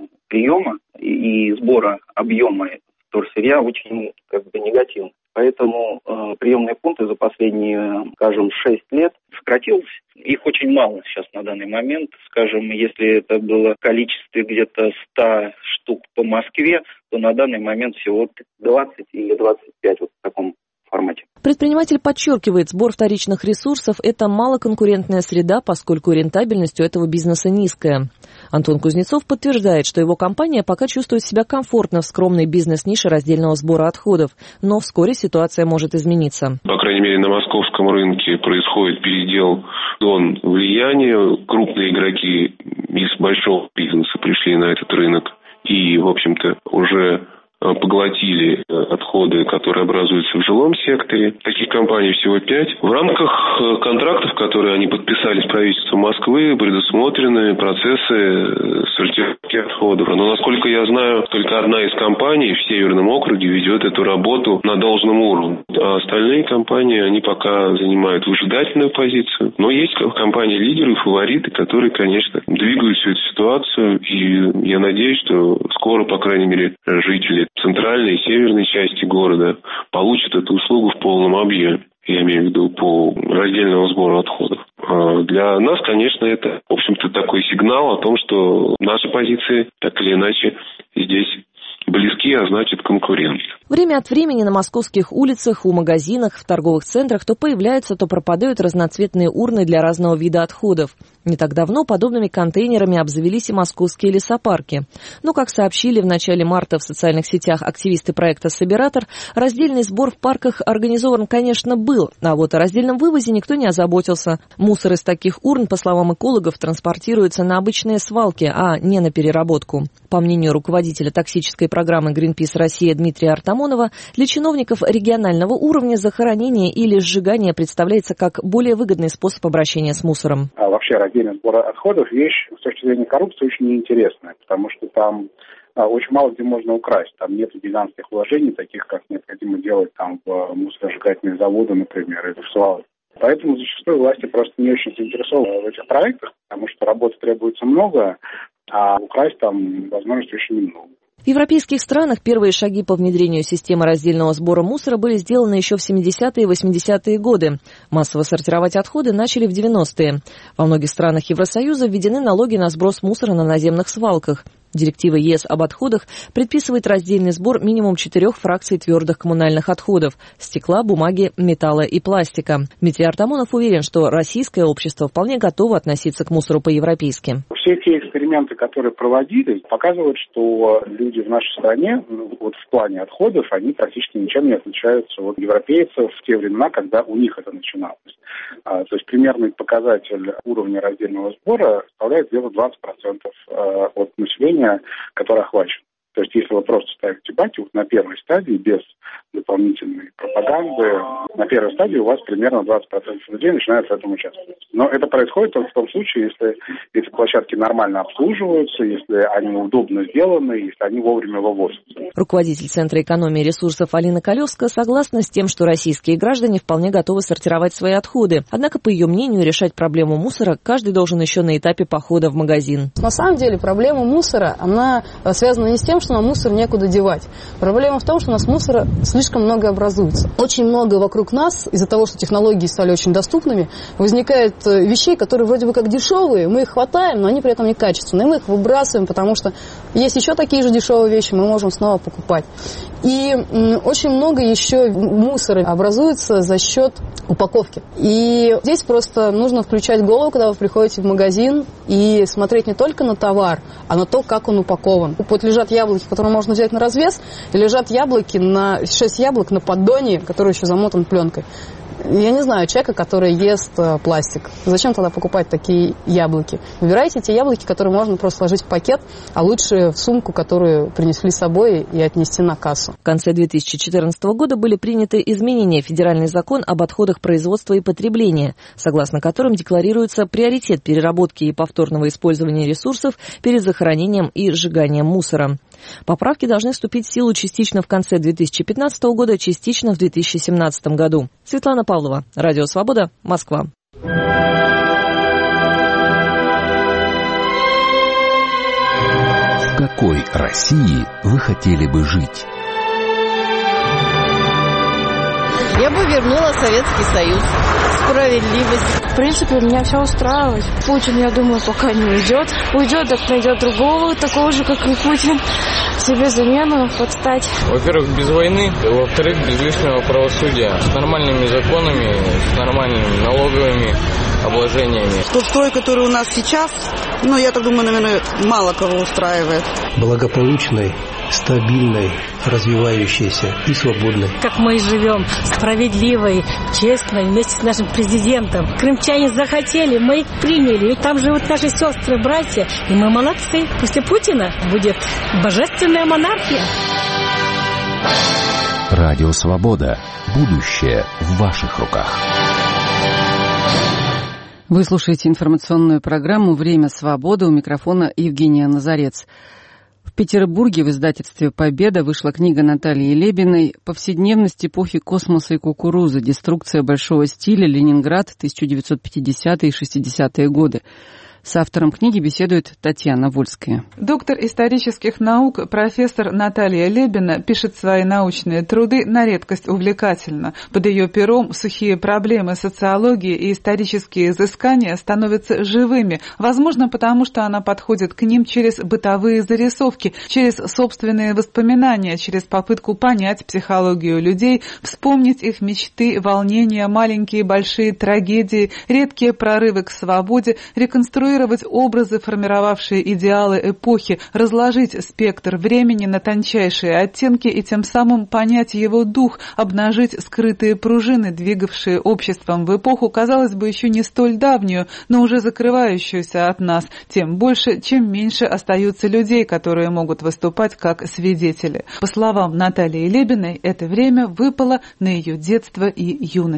приема и сбора объема вторсырья очень как бы негативно. Поэтому приемные пункты за последние, скажем, 6 лет сократилось. Их очень мало сейчас на данный момент. Скажем, если это было в количестве где-то 100 штук по Москве, то на данный момент всего 20 или 25 вот в таком формате. Предприниматель подчеркивает, сбор вторичных ресурсов – это малоконкурентная среда, поскольку рентабельность у этого бизнеса низкая. Антон Кузнецов подтверждает, что его компания пока чувствует себя комфортно в скромной бизнес-нише раздельного сбора отходов, но вскоре ситуация может измениться. По крайней мере, на московском рынке происходит передел зон влияния. Крупные игроки из большого бизнеса пришли на этот рынок и, в общем-то, уже поглотили отходы, которые образуются в жилом секторе. Таких компаний всего 5. В рамках контрактов, которые они подписали с правительством Москвы, предусмотрены процессы сортировки отходов. Но, насколько я знаю, только одна из компаний в Северном округе ведет эту работу на должном уровне. А остальные компании, они пока занимают выжидательную позицию. Но есть компании-лидеры, фавориты, которые, конечно, двигают всю эту ситуацию. И я надеюсь, что скоро, по крайней мере, жители центральной и северной части города получат эту услугу в полном объеме. Я имею в виду по раздельному сбору отходов. Для нас, конечно, это, в общем-то, такой сигнал о том, что наши позиции так или иначе здесь близки, а значит конкуренты. Время от времени на московских улицах, у магазинах, в торговых центрах то появляются, то пропадают разноцветные урны для разного вида отходов. Не так давно подобными контейнерами обзавелись и московские лесопарки. Но, как сообщили в начале марта в социальных сетях активисты проекта «Собиратор», раздельный сбор в парках организован, конечно, был, а вот о раздельном вывозе никто не озаботился. Мусор из таких урн, по словам экологов, транспортируется на обычные свалки, а не на переработку. По мнению руководителя токсической программы Greenpeace Россия Дмитрия Артамонова, для чиновников регионального уровня захоронение или сжигание представляется как более выгодный способ обращения с мусором. А вообще раздельный сбор отходов вещь с точки зрения коррупции очень неинтересная, потому что там очень мало где можно украсть. Там нет гигантских вложений, таких, как необходимо делать там в мусоросжигательные заводы, например, или в свалки. Поэтому зачастую власти просто не очень заинтересованы в этих проектах, потому что работы требуется много, а украсть там возможностей очень немного. В европейских странах первые шаги по внедрению системы раздельного сбора мусора были сделаны еще в 70-е и 80-е годы. Массово сортировать отходы начали в 90-е. Во многих странах Евросоюза введены налоги на сброс мусора на наземных свалках. Директива ЕС об отходах предписывает раздельный сбор минимум 4 фракций твердых коммунальных отходов – стекла, бумаги, металла и пластика. Дмитрий Артамонов уверен, что российское общество вполне готово относиться к мусору по-европейски. Все те эксперименты, которые проводились, показывают, что люди в нашей стране вот в плане отходов, они практически ничем не отличаются от европейцев в те времена, когда у них это начиналось. То есть примерный показатель уровня раздельного сбора составляет где-то 20% от населения, которое охвачено. То есть если вы просто ставите баки вот на первой стадии, без дополнительной пропаганды, на первой стадии у вас примерно 20% людей начинают в этом участвовать. Но это происходит только в том случае, если эти площадки нормально обслуживаются, если они удобно сделаны, если они вовремя вывозятся. Руководитель Центра экономии ресурсов Алина Колевская согласна с тем, что российские граждане вполне готовы сортировать свои отходы. Однако, по ее мнению, решать проблему мусора каждый должен еще на этапе похода в магазин. На самом деле проблема мусора, она связана не с тем, что нам мусор некуда девать. Проблема в том, что у нас мусора слишком много образуется. Очень много вокруг нас, из-за того, что технологии стали очень доступными, возникает вещей, которые вроде бы как дешевые, мы их хватаем, но они при этом не качественные. Мы их выбрасываем, потому что есть еще такие же дешевые вещи, мы можем снова покупать. И очень много еще мусора образуется за счет упаковки. И здесь просто нужно включать голову, когда вы приходите в магазин, и смотреть не только на товар, а на то, как он упакован. Вот лежат яблоки, которые можно взять на развес, и лежат яблоки, 6 яблок на поддоне, который еще замотан пленкой. Я не знаю человека, который ест пластик. Зачем тогда покупать такие яблоки? Выбирайте те яблоки, которые можно просто сложить в пакет, а лучше в сумку, которую принесли с собой, и отнести на кассу. В конце 2014 года были приняты изменения в федеральный закон об отходах производства и потребления, согласно которым декларируется приоритет переработки и повторного использования ресурсов перед захоронением и сжиганием мусора. Поправки должны вступить в силу частично в конце 2015 года, частично в 2017 году. Светлана Павлова, Радио Свобода, Москва. В какой России вы хотели бы жить? Я бы вернула Советский Союз. Справедливость. В принципе, меня все устраивает. Путин, я думаю, пока не уйдет. Уйдет, так найдет другого, такого же, как и Путин. Себе замену подстать. Во-первых, без войны. Во-вторых, без лишнего правосудия. С нормальными законами, с нормальными налоговыми обложениями. Тот строй, который у нас сейчас, я так думаю, наверное, мало кого устраивает. Благополучной, стабильной, развивающейся и свободной. Как мы и живем, справедливой, честной, вместе с нашим президентом. Крымчане захотели, мы их приняли. Ведь там живут наши сестры, братья, и мы молодцы. После Путина будет божественная монархия. Радио Свобода. Будущее в ваших руках. Вы слушаете информационную программу «Время свободы», у микрофона Евгения Назарец. В Петербурге в издательстве «Победа» вышла книга Натальи Лебиной «Повседневность эпохи космоса и кукурузы. Деструкция большого стиля. Ленинград. 1950-е и 60-е годы». С автором книги беседует Татьяна Вольская. Доктор исторических наук, профессор Наталья Лебина пишет свои научные труды на редкость увлекательно. Под ее пером сухие проблемы социологии и исторические изыскания становятся живыми, возможно, потому что она подходит к ним через бытовые зарисовки, через собственные воспоминания, через попытку понять психологию людей, вспомнить их мечты, волнения, маленькие и большие трагедии, редкие прорывы к свободе, реконструировать образы, формировавшие идеалы эпохи, разложить спектр времени на тончайшие оттенки и тем самым понять его дух, обнажить скрытые пружины, двигавшие обществом в эпоху, казалось бы, еще не столь давнюю, но уже закрывающуюся от нас, тем больше, чем меньше остаются людей, которые могут выступать как свидетели. По словам Натальи Лебиной, это время выпало на ее детство и юность.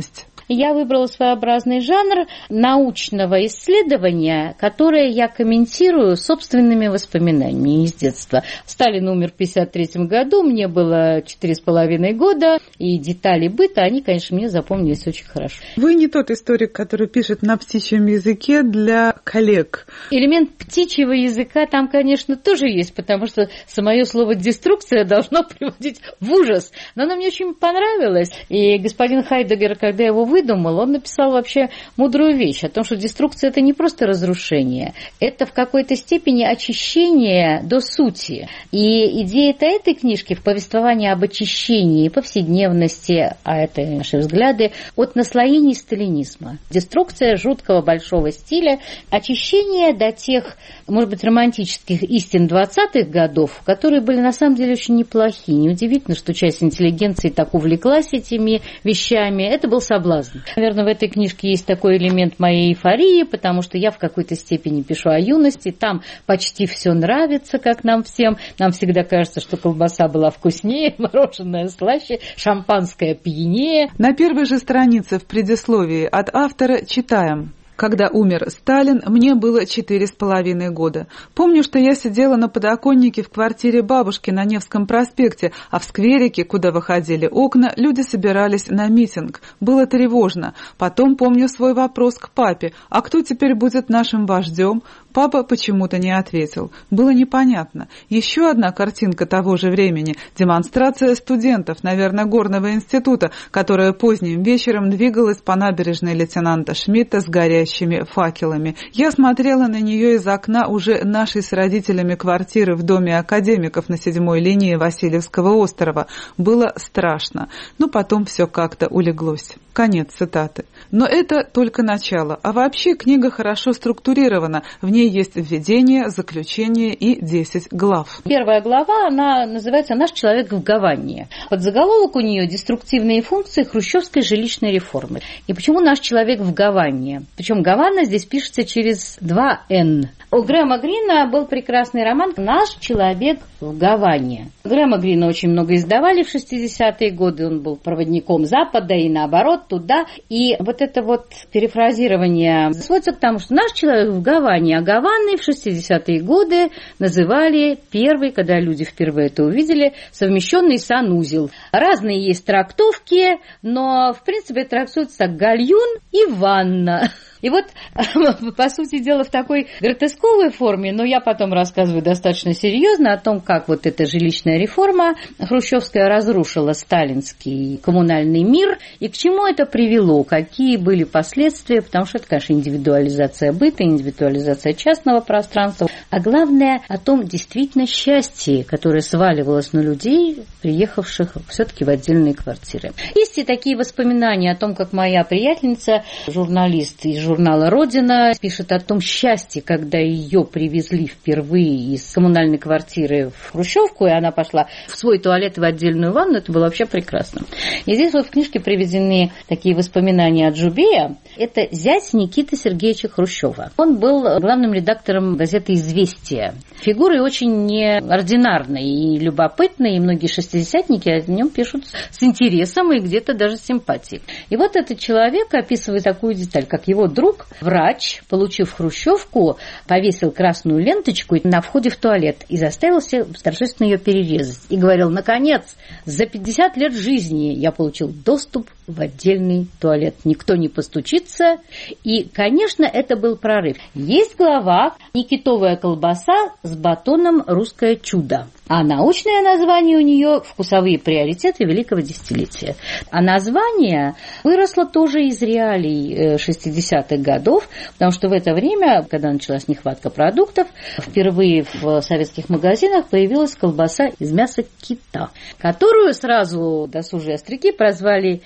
я выбрала своеобразный жанр научного исследования, которое я комментирую собственными воспоминаниями из детства. Сталин умер в 1953 году, мне было 4,5 года, и детали быта, они, конечно, мне запомнились очень хорошо. Вы не тот историк, который пишет на птичьем языке для коллег. Элемент птичьего языка там, конечно, тоже есть, потому что самое слово «деструкция» должно приводить в ужас. Но оно мне очень понравилось. И господин Хайдеггер, когда его выдумал, он написал вообще мудрую вещь о том, что деструкция – это не просто разрушение, это в какой-то степени очищение до сути. И идея-то этой книжки в повествовании об очищении повседневности, а это наши взгляды, от наслоений сталинизма. Деструкция жуткого большого стиля, очищение до тех, может быть, романтических истин 20-х годов, которые были на самом деле очень неплохие. Неудивительно, что часть интеллигенции так увлеклась этими вещами. Это был соблазн. Наверное, в этой книжке есть такой элемент моей эйфории, потому что я в какой-то степени пишу о юности. Там почти все нравится, как нам всем. Нам всегда кажется, что колбаса была вкуснее, мороженое слаще, шампанское пьянее. На первой же странице в предисловии от автора читаем. Когда умер Сталин, мне было 4,5 года. Помню, что я сидела на подоконнике в квартире бабушки на Невском проспекте, а в скверике, куда выходили окна, люди собирались на митинг. Было тревожно. Потом помню свой вопрос к папе. А кто теперь будет нашим вождем? Папа почему-то не ответил. Было непонятно. Еще одна картинка того же времени. Демонстрация студентов, наверное, Горного института, которая поздним вечером двигалась по набережной лейтенанта Шмидта с горящими факелами. Я смотрела на нее из окна уже нашей с родителями квартиры в доме академиков на 7-й линии Васильевского острова. Было страшно. Но потом все как-то улеглось. Конец цитаты. Но это только начало. А вообще книга хорошо структурирована. В ней есть введение, заключение и 10 глав. Первая глава, она называется «Наш человек в Гаване». Подзаголовок у нее «Деструктивные функции хрущевской жилищной реформы». И почему «Наш человек в Гаване»? Причем Гавана здесь пишется через 2 «н». У Грэма Грина был прекрасный роман «Наш человек в Гаване». Грэма Грина очень много издавали в 60-е годы. Он был проводником Запада и наоборот туда. И вот это вот перефразирование сводится к тому, что «Наш человек в Гаване», а Гаваной в 60-е годы называли первый, когда люди впервые это увидели, совмещенный санузел. Разные есть трактовки, но в принципе трактуется так: гальюн и ванна. И вот, по сути дела, в такой гротесковой форме, но я потом рассказываю достаточно серьезно о том, как вот эта жилищная реформа хрущевская разрушила сталинский коммунальный мир и к чему это привело, какие были последствия, потому что это, конечно, индивидуализация быта, индивидуализация частного пространства, а главное о том действительно счастье, которое сваливалось на людей, приехавших все-таки в отдельные квартиры. Есть и такие воспоминания о том, как моя приятельница, журналист из журнала «Родина», пишет о том счастье, когда ее привезли впервые из коммунальной квартиры в хрущевку, и она пошла в свой туалет и в отдельную ванну. Это было вообще прекрасно. И здесь вот в книжке приведены такие воспоминания от Джубея. Это зять Никиты Сергеевича Хрущева. Он был главным редактором газеты «Известия». Фигурой очень неординарной и любопытной, и многие шестидесятники о нем пишут с интересом и где-то даже с симпатией. И вот этот человек описывает такую деталь, как его друг, врач, получив хрущевку, повесил красную ленточку на входе в туалет и заставил всех торжественно ее перерезать. И говорил: наконец, за 50 лет жизни я получил доступ в отдельный туалет. Никто не постучится. И, конечно, это был прорыв. Есть глава «Никитовая колбаса с батоном «Русское чудо». А научное название у нее «Вкусовые приоритеты великого десятилетия». А название выросло тоже из реалий 60-х годов, потому что в это время, когда началась нехватка продуктов, впервые в советских магазинах появилась колбаса из мяса кита, которую сразу досужие остряки прозвали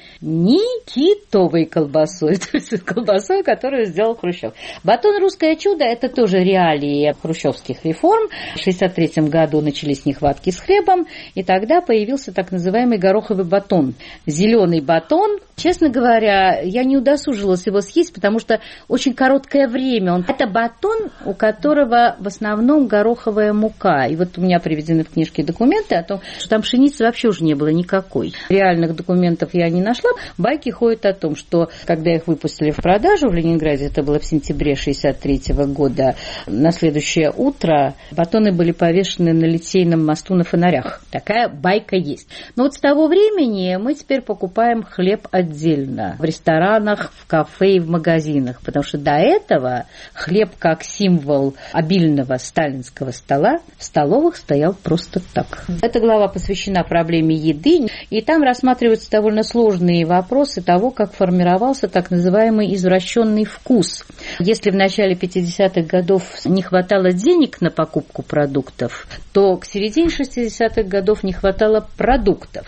Никитовой колбасой, то есть колбасой, которую сделал Хрущев. Батон «Русское чудо» – это тоже реалии хрущевских реформ. В 1963 году начались нехватки с хлебом, и тогда появился так называемый гороховый батон. Зеленый батон, Честно говоря, я не удосужилась его съесть, потому что очень короткое время. Это батон, у которого в основном гороховая мука. И вот у меня приведены в книжке документы о том, что там пшеницы вообще уже не было никакой. Реальных документов я не нашла. Байки ходят о том, что когда их выпустили в продажу в Ленинграде, это было в сентябре 1963 года, на следующее утро батоны были повешены на Литейном мосту на фонарях. Такая байка есть. Но вот с того времени мы теперь покупаем хлеб отдельно в ресторанах, в кафе и в магазинах, потому что до этого хлеб как символ обильного сталинского стола в столовых стоял просто так. Эта глава посвящена проблеме еды, и там рассматриваются довольно сложные вопросы того, как формировался так называемый извращенный вкус. Если в начале 50-х годов не хватало денег на покупку продуктов, то к середине 60-х годов не хватало продуктов.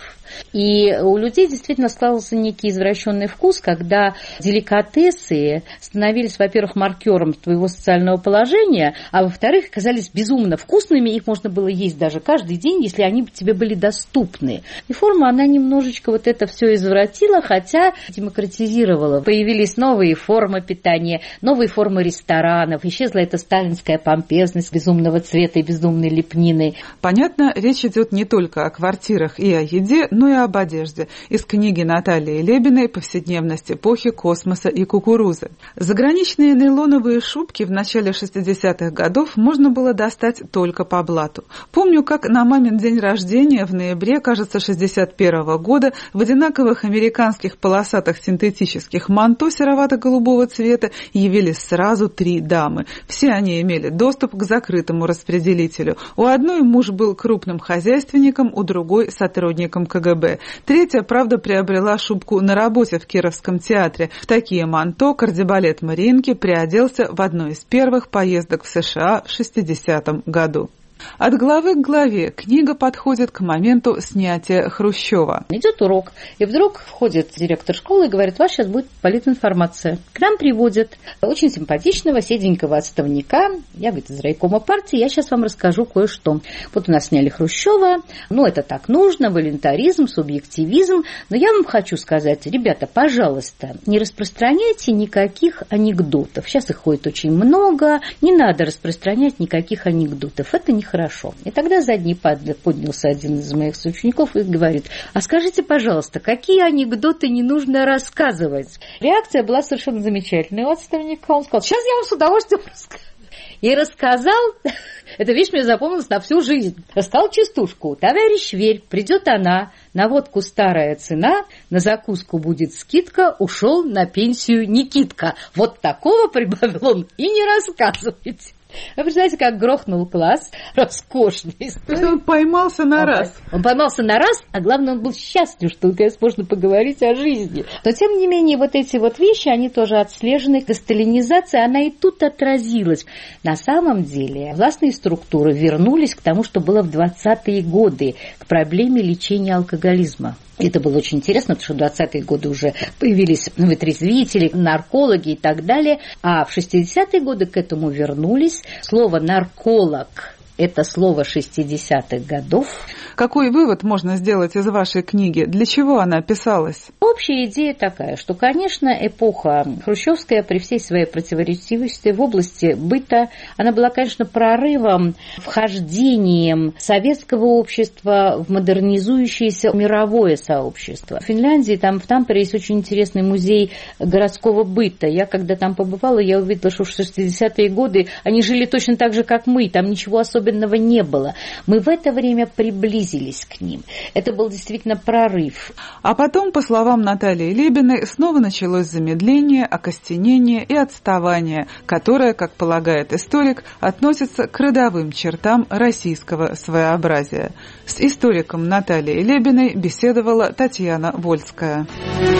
И у людей действительно складывался некий извращенный вкус, когда деликатесы становились, во-первых, маркером твоего социального положения, а во-вторых, казались безумно вкусными, их можно было есть даже каждый день, если они тебе были доступны. Реформа, она немножечко вот это все извратила, хотя демократизировала. Появились новые формы питания, новые формы ресторанов, исчезла эта сталинская помпезность безумного цвета и безумной лепнины. Понятно, речь идет не только о квартирах и о еде, но и об одежде. Из книги Натальи Лебиной «Повседневность эпохи космоса и кукурузы». Заграничные нейлоновые шубки в начале 60-х годов можно было достать только по блату. Помню, как на мамин день рождения в ноябре, кажется, 61-го года в одинаковых американских полосатых синтетических манто серовато-голубого цвета явились сразу 3 дамы. Все они имели доступ к закрытому распределителю. У одной муж был крупным хозяйственником, у другой – сотрудником КГБ. Третья, правда, приобрела шубку на работе в Кировском театре. В такие манто кардебалет Мариинки приоделся в одной из первых поездок в США в 60-м году. От главы к главе книга подходит к моменту снятия Хрущева. Идет урок, и вдруг входит директор школы и говорит: у вас сейчас будет политинформация. К нам приводят очень симпатичного, седенького отставника. Я, говорит, из райкома партии, я сейчас вам расскажу кое-что. Вот у нас сняли Хрущева, это так нужно, волюнтаризм, субъективизм. Но я вам хочу сказать, ребята, пожалуйста, не распространяйте никаких анекдотов. Сейчас их ходит очень много, не надо распространять никаких анекдотов. Это не хорошо. И тогда задний поднялся один из моих соучеников и говорит: а скажите, пожалуйста, какие анекдоты не нужно рассказывать? Реакция была совершенно замечательная у отставника. Он сказал: сейчас я вам с удовольствием расскажу. И рассказал, эта вещь мне запомнилась на всю жизнь, рассказал частушку. Товарищ Верь, придет она, на водку старая цена, на закуску будет скидка, ушел на пенсию Никитка. Вот такого, прибавил он, и не рассказывайте. Вы представляете, как грохнул класс, роскошный. То есть он поймался на раз. Он поймался на раз, а главное, он был счастлив, что наконец можно поговорить о жизни. Но, тем не менее, вот эти вот вещи, они тоже отслежены. Десталинизация, она и тут отразилась. На самом деле, властные структуры вернулись к тому, что было в 20-е годы, к проблеме лечения алкоголизма. Это было очень интересно, потому что в 20-е годы уже появились вытрезвители, наркологи и так далее. А в 60-е годы к этому вернулись. Слово «нарколог» – это слово 60-х годов. Какой вывод можно сделать из вашей книги? Для чего она писалась? Общая идея такая, что, конечно, эпоха хрущевская при всей своей противоречивости в области быта, она была, конечно, прорывом, вхождением советского общества в модернизующееся мировое сообщество. В Финляндии, там в Тампере есть очень интересный музей городского быта. Я, когда там побывала, я увидела, что в 60-е годы они жили точно так же, как мы, там ничего особенного не было. Мы в это время приблизились к ним. Это был действительно прорыв. А потом, по словам Натальи Лебиной, снова началось замедление, окостенение и отставание, которое, как полагает историк, относится к родовым чертам российского своеобразия. С историком Натальей Лебиной беседовала Татьяна Вольская.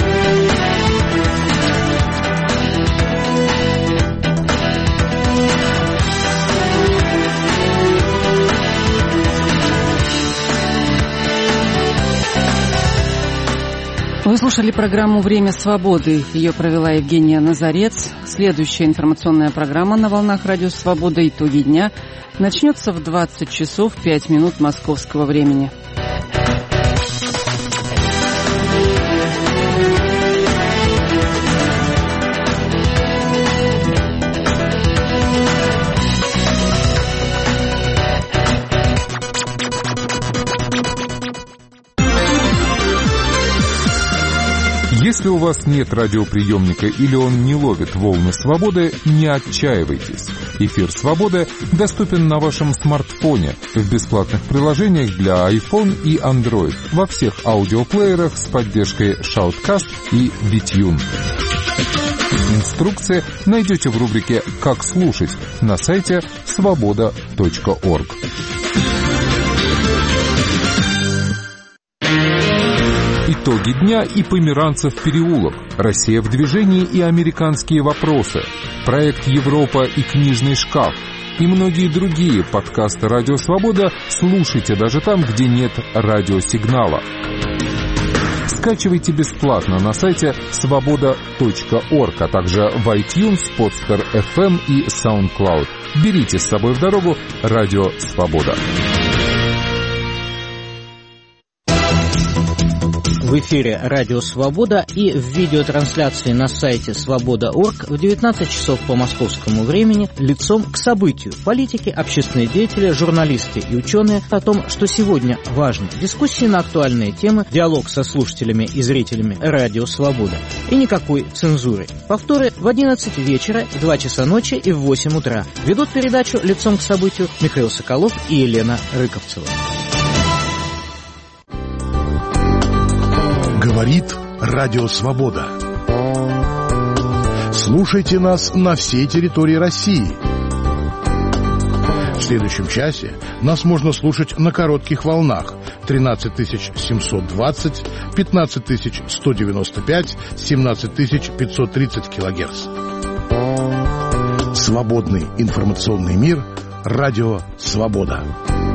Вы слушали программу «Время свободы». Ее провела Евгения Назарец. Следующая информационная программа на волнах Радио Свобода «Итоги дня» начнется в 20 часов 5 минут московского времени. Если у вас нет радиоприемника или он не ловит волны свободы, не отчаивайтесь. Эфир «Свободы» доступен на вашем смартфоне в бесплатных приложениях для iPhone и Android во всех аудиоплеерах с поддержкой Shoutcast и VTune. Инструкции найдете в рубрике «Как слушать» на сайте svoboda.org. Итоги дня и Померанцев переулок, Россия в движении и американские вопросы, проект «Европа» и книжный шкаф и многие другие подкасты «Радио Свобода» слушайте даже там, где нет радиосигнала. Скачивайте бесплатно на сайте svoboda.org, а также в iTunes, Podster FM и SoundCloud. Берите с собой в дорогу «Радио Свобода». В эфире «Радио Свобода» и в видеотрансляции на сайте svoboda.org в 19 часов по московскому времени лицом к событию. Политики, общественные деятели, журналисты и ученые о том, что сегодня важно. Дискуссии на актуальные темы, диалог со слушателями и зрителями «Радио Свобода». И никакой цензуры. Повторы в 11 вечера, в 2 часа ночи и в 8 утра. Ведут передачу лицом к событию Михаил Соколов и Елена Рыковцева. Говорит Радио Свобода. Слушайте нас на всей территории России. В следующем часе нас можно слушать на коротких волнах 13720, 15195, 17530 килогерц. Свободный информационный мир. Радио Свобода.